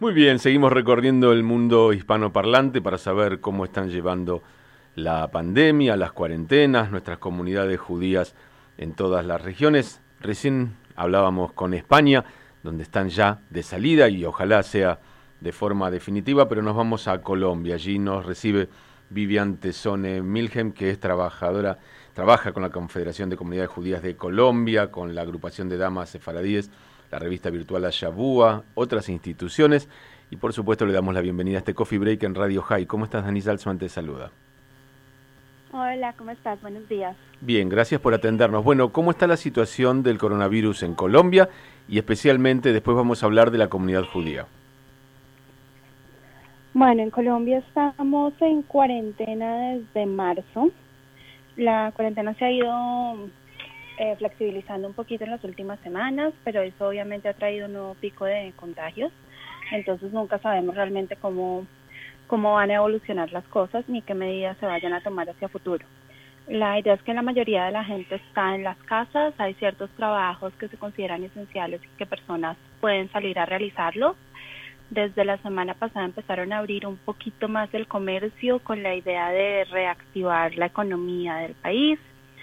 Muy bien, seguimos recorriendo el mundo hispanoparlante para saber cómo están llevando la pandemia, las cuarentenas, nuestras comunidades judías en todas las regiones. Recién hablábamos con España, donde están ya de salida y ojalá sea de forma definitiva, pero nos vamos a Colombia. Allí nos recibe Vivian Tesone Milhem, que es trabaja con la Confederación de Comunidades Judías de Colombia, con la agrupación de damas sefaradíes, la revista virtual Ashabúa, otras instituciones, y por supuesto le damos la bienvenida a este Coffee Break en Radio High. ¿Cómo estás, Dani Salzman? Te saluda. Hola, ¿cómo estás? Buenos días. Bien, gracias por atendernos. Bueno, ¿cómo está la situación del coronavirus en Colombia? Y especialmente después vamos a hablar de la comunidad judía. Bueno, en Colombia estamos en cuarentena desde marzo. La cuarentena se ha ido flexibilizando un poquito en las últimas semanas, pero eso obviamente ha traído un nuevo pico de contagios. Entonces nunca sabemos realmente cómo van a evolucionar las cosas ni qué medidas se vayan a tomar hacia futuro. La idea es que la mayoría de la gente está en las casas, hay ciertos trabajos que se consideran esenciales y que personas pueden salir a realizarlos. Desde la semana pasada empezaron a abrir un poquito más el comercio con la idea de reactivar la economía del país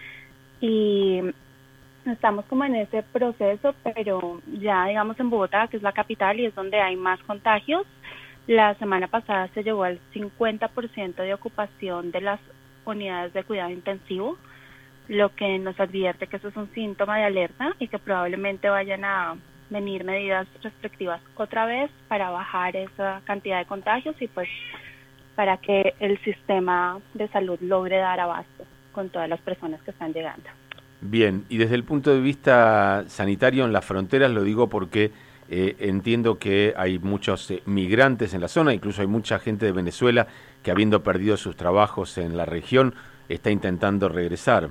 y estamos como en ese proceso, pero ya digamos en Bogotá, que es la capital y es donde hay más contagios, la semana pasada se llegó al 50% de ocupación de las unidades de cuidado intensivo, lo que nos advierte que eso es un síntoma de alerta y que probablemente vayan a venir medidas restrictivas otra vez para bajar esa cantidad de contagios y pues para que el sistema de salud logre dar abasto con todas las personas que están llegando. Bien, y desde el punto de vista sanitario en las fronteras, lo digo porque entiendo que hay muchos migrantes en la zona, incluso hay mucha gente de Venezuela que habiendo perdido sus trabajos en la región, está intentando regresar.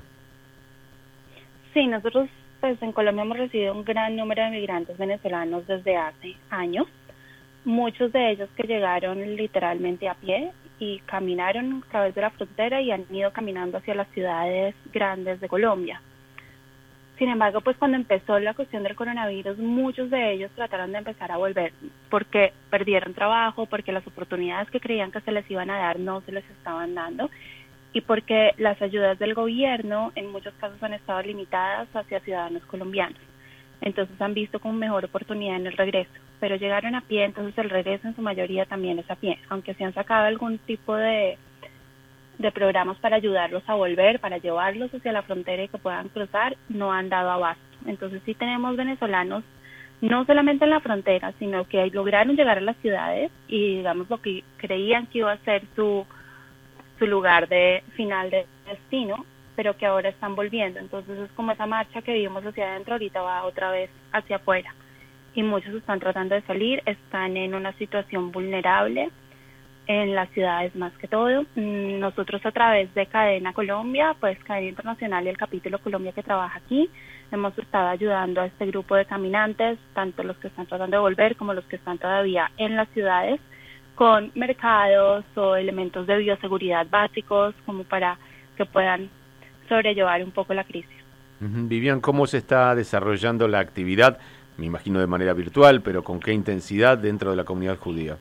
Sí, nosotros pues en Colombia hemos recibido un gran número de migrantes venezolanos desde hace años, muchos de ellos que llegaron literalmente a pie y caminaron a través de la frontera y han ido caminando hacia las ciudades grandes de Colombia. Sin embargo, pues cuando empezó la cuestión del coronavirus, muchos de ellos trataron de empezar a volver porque perdieron trabajo, porque las oportunidades que creían que se les iban a dar no se les estaban dando y porque las ayudas del gobierno en muchos casos han estado limitadas hacia ciudadanos colombianos. Entonces han visto como mejor oportunidad en el regreso, pero llegaron a pie, entonces el regreso en su mayoría también es a pie, aunque se han sacado algún tipo de programas para ayudarlos a volver, para llevarlos hacia la frontera y que puedan cruzar, no han dado abasto. Entonces sí tenemos venezolanos, no solamente en la frontera, sino que lograron llegar a las ciudades y digamos lo que creían que iba a ser su lugar de final de destino, pero que ahora están volviendo. Entonces es como esa marcha que vimos hacia adentro, ahorita va otra vez hacia afuera. Y muchos están tratando de salir, están en una situación vulnerable, en las ciudades más que todo. Nosotros a través de Cadena Colombia, pues Cadena Internacional y el capítulo Colombia que trabaja aquí, hemos estado ayudando a este grupo de caminantes, tanto los que están tratando de volver como los que están todavía en las ciudades, con mercados o elementos de bioseguridad básicos como para que puedan sobrellevar un poco la crisis. Vivian, ¿cómo se está desarrollando la actividad? Me imagino de manera virtual, pero ¿con qué intensidad dentro de la comunidad judía?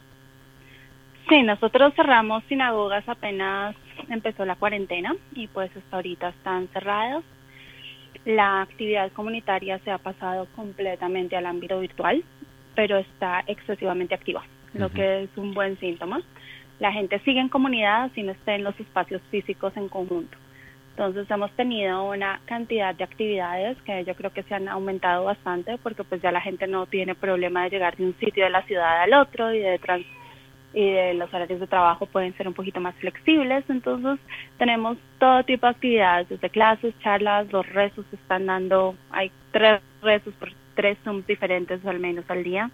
Sí, nosotros cerramos sinagogas apenas empezó la cuarentena y pues hasta ahorita están cerradas. La actividad comunitaria se ha pasado completamente al ámbito virtual, pero está excesivamente activa, lo que es un buen síntoma. La gente sigue en comunidad si no está en los espacios físicos en conjunto. Entonces hemos tenido una cantidad de actividades que yo creo que se han aumentado bastante porque pues ya la gente no tiene problema de llegar de un sitio de la ciudad al otro y de los horarios de trabajo pueden ser un poquito más flexibles, entonces tenemos todo tipo de actividades, desde clases, charlas, los rezos se están dando, hay 3 rezos por 3 Zooms diferentes al menos al día,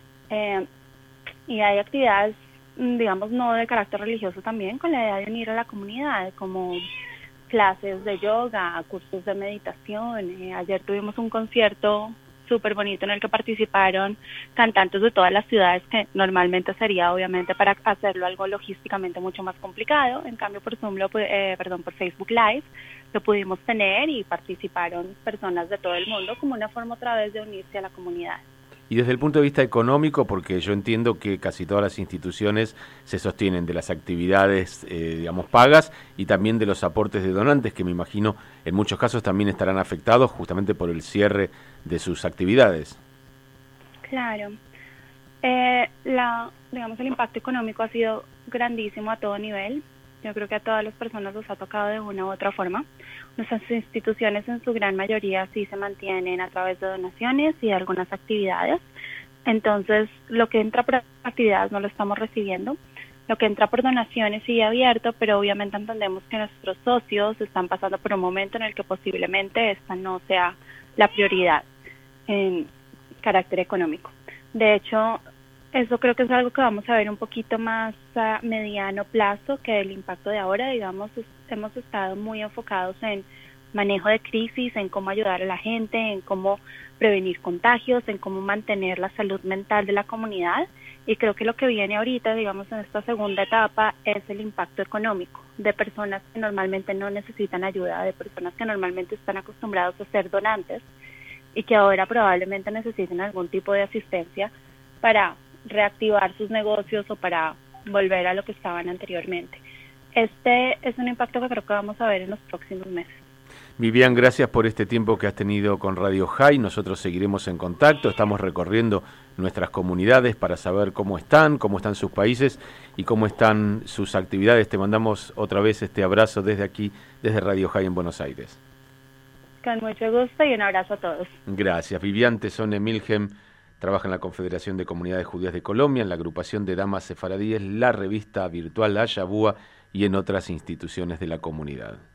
y hay actividades, digamos, no de carácter religioso también, con la idea de unir a la comunidad, como clases de yoga, cursos de meditación, ayer tuvimos un concierto súper bonito en el que participaron cantantes de todas las ciudades, que normalmente sería obviamente para hacerlo algo logísticamente mucho más complicado. En cambio por Zoom, por Facebook Live lo pudimos tener y participaron personas de todo el mundo como una forma otra vez de unirse a la comunidad. Y desde el punto de vista económico, porque yo entiendo que casi todas las instituciones se sostienen de las actividades, digamos, pagas y también de los aportes de donantes, que me imagino en muchos casos también estarán afectados justamente por el cierre de sus actividades. Claro. Digamos, el impacto económico ha sido grandísimo a todo nivel. Yo creo que a todas las personas los ha tocado de una u otra forma. Nuestras instituciones en su gran mayoría sí se mantienen a través de donaciones y de algunas actividades. Entonces, lo que entra por actividades no lo estamos recibiendo. Lo que entra por donaciones sigue abierto, pero obviamente entendemos que nuestros socios están pasando por un momento en el que posiblemente esta no sea la prioridad en carácter económico. De hecho, eso creo que es algo que vamos a ver un poquito más a mediano plazo que el impacto de ahora. Digamos, hemos estado muy enfocados en manejo de crisis, en cómo ayudar a la gente, en cómo prevenir contagios, en cómo mantener la salud mental de la comunidad. Y creo que lo que viene ahorita, digamos, en esta segunda etapa es el impacto económico de personas que normalmente no necesitan ayuda, de personas que normalmente están acostumbrados a ser donantes y que ahora probablemente necesiten algún tipo de asistencia para reactivar sus negocios o para volver a lo que estaban anteriormente. Este es un impacto que creo que vamos a ver en los próximos meses. Vivian, gracias por este tiempo que has tenido con Radio High. Nosotros seguiremos en contacto, estamos recorriendo nuestras comunidades para saber cómo están sus países y cómo están sus actividades. Te mandamos otra vez este abrazo desde aquí, desde Radio High en Buenos Aires. Con mucho gusto y un abrazo a todos. Gracias. Vivian Tesone Milhem trabaja en la Confederación de Comunidades Judías de Colombia, en la agrupación de damas sefaradíes, la revista virtual La Yabúa y en otras instituciones de la comunidad.